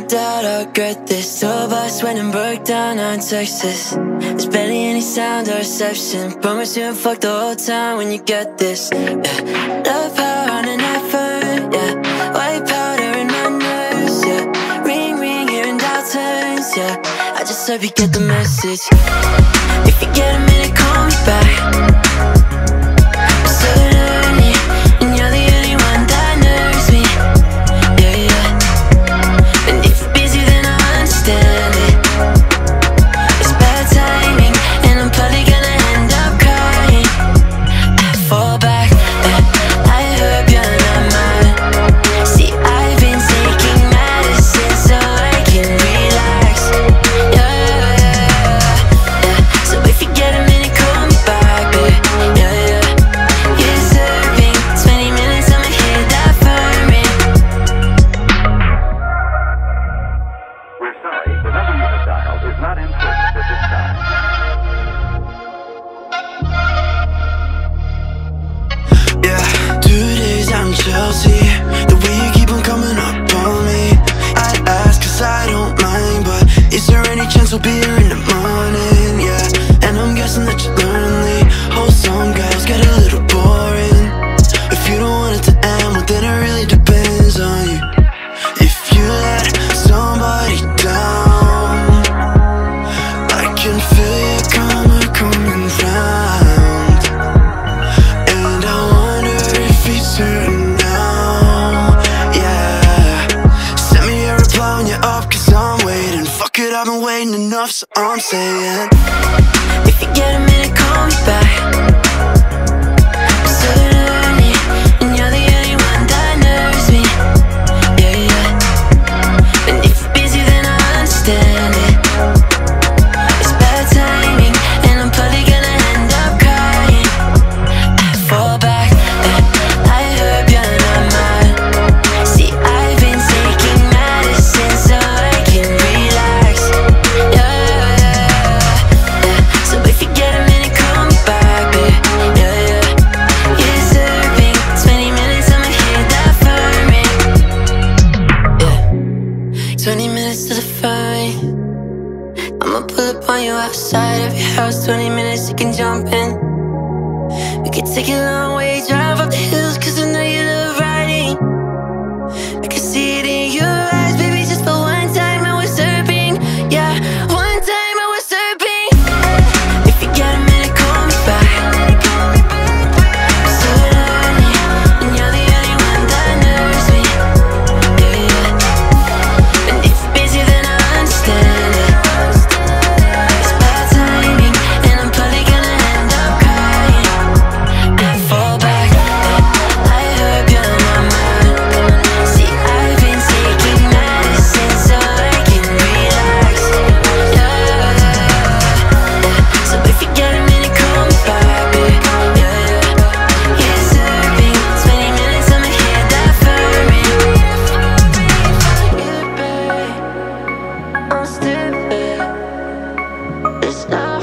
doubt I'll regret this. Tour bus went and broke down on Texas. There's barely any sound or reception. Promise you and fuck the whole time when you get this. Yeah. Love power on an iPhone, yeah. White powder in my nerves, yeah. Ring, ring, hearing dial tones, yeah. I just hope you get the message. If you get a minute, call me back. I'm so lonely, and you're the only one that knows me. Yeah, yeah. And if you're busy, then I understand it. It's bad timing, and I'm probably gonna end up crying. I fall back, I hope you're not mine. See, I've been taking medicine so I can relax. Yeah, yeah, yeah. So if you get a minute, call me back, babe. Yeah, yeah. You're serving 20 minutes, I'ma hit that for me. We're sorry, the number you have dialed is not in service at this time. Yeah, 2 days out in Chelsea. The way you keep on coming up on me, I'd ask cause I don't mind, but is there any chance we'll be here in the morning? Yeah, and I'm guessing that you're lonely. Wholesome girls get a little boring. If you don't want it to end, well then it really depends on you. If you let somebody down, I can feel your karma coming round, and I wonder if it's certain now. Yeah, send me a reply when you're up, cause I'm waiting. Fuck it, I've been waiting enough, so I'm saying, If you get a minute, call me back. I'm so lonely, and you're the only one that knows me. Yeah, yeah. And if you're busy, then I understand it. It's bad timing, and I'm probably gonna end up crying. I fall back, I hope you're not mine. See, I've been taking medicine so I can relax. Yeah, yeah, yeah. So if you get a minute, call me back, babe. Yeah, yeah. You're serving 20 minutes, I'ma hit that for me. Yeah. 20 minutes to the phone. I'ma pull up on you outside of your house. 20 minutes, you can jump in. We could take a long way, drive up the hills, cause I know you love riding. I can see it in your eyes, baby, just for one time I was surfing. Yeah, one time I was surfing. If you get a minute, call me back. I'm so lonely, and you're the only one that knows me. Yeah, yeah. And if you're busy, then I understand it. It's bad timing, and I'm probably gonna end up crying. I fall back, I hope you're not mine. See, I've been taking medicine so I can relax. Yeah, yeah, yeah. So if you get a minute, call me back, babe. Yeah, yeah. You're serving 20 minutes, I'ma hit that for me. I'm stupid. It's not